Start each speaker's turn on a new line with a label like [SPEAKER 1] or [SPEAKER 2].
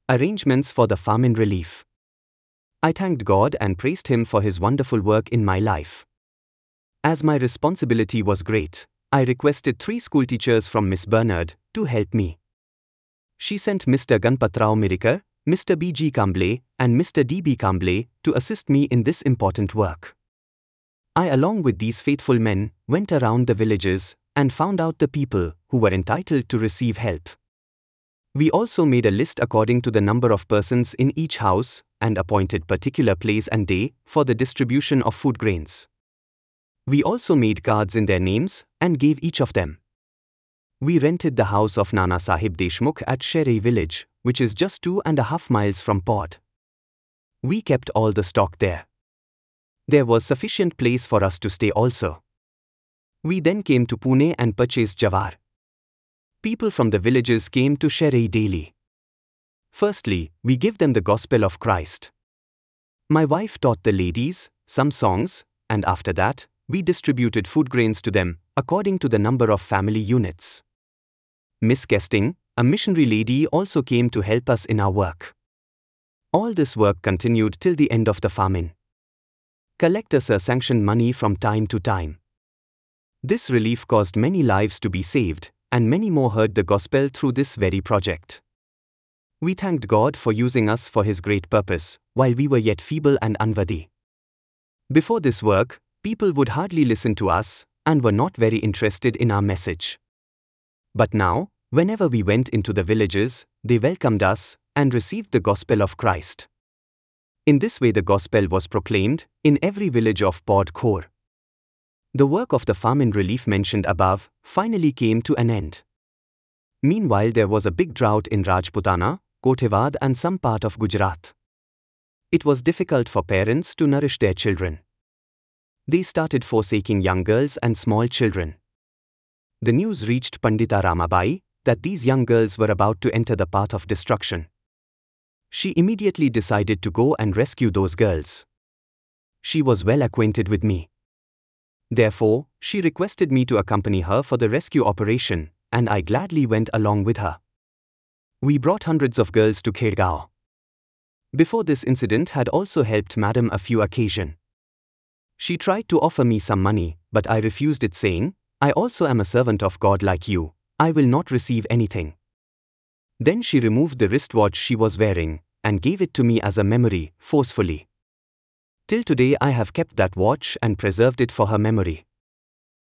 [SPEAKER 1] Arrangements for the famine relief. I thanked God and praised Him for His wonderful work in my life. As my responsibility was great, I requested 3 schoolteachers from Miss Bernard to help me. She sent Mr. Ganpatrao Mirikar, Mr. B.G. Kamble, and Mr. D.B. Kamble to assist me in this important work. I, along with these faithful men, went around the villages and found out the people who were entitled to receive help. We also made a list according to the number of persons in each house and appointed particular place and day for the distribution of food grains. We also made cards in their names and gave each of them. We rented the house of Nana Sahib Deshmukh at Sherei village, which is just 2.5 miles from Pod. We kept all the stock there. There was sufficient place for us to stay also. We then came to Pune and purchased jawar. People from the villages came to Sherei daily. Firstly, we give them the gospel of Christ. My wife taught the ladies some songs, and after that, we distributed food grains to them according to the number of family units. Miss Kesting, a missionary lady, also came to help us in our work. All this work continued till the end of the famine. Collectors sanctioned money from time to time. This relief caused many lives to be saved, and many more heard the gospel through this very project. We thanked God for using us for His great purpose, while we were yet feeble and unworthy. Before this work, people would hardly listen to us, and were not very interested in our message. But now, whenever we went into the villages, they welcomed us, and received the gospel of Christ. In this way the gospel was proclaimed in every village of Pod Khor. The work of the famine relief mentioned above finally came to an end. Meanwhile there was a big drought in Rajputana, Kothiwad and some part of Gujarat. It was difficult for parents to nourish their children. They started forsaking young girls and small children. The news reached Pandita Ramabai that these young girls were about to enter the path of destruction. She immediately decided to go and rescue those girls. She was well acquainted with me. Therefore, she requested me to accompany her for the rescue operation, and I gladly went along with her. We brought hundreds of girls to Khergaon. Before this incident had also helped Madam a few occasions. She tried to offer me some money, but I refused it, saying, "I also am a servant of God like you. I will not receive anything." Then she removed the wristwatch she was wearing and gave it to me as a memory, forcefully. Till today I have kept that watch and preserved it for her memory.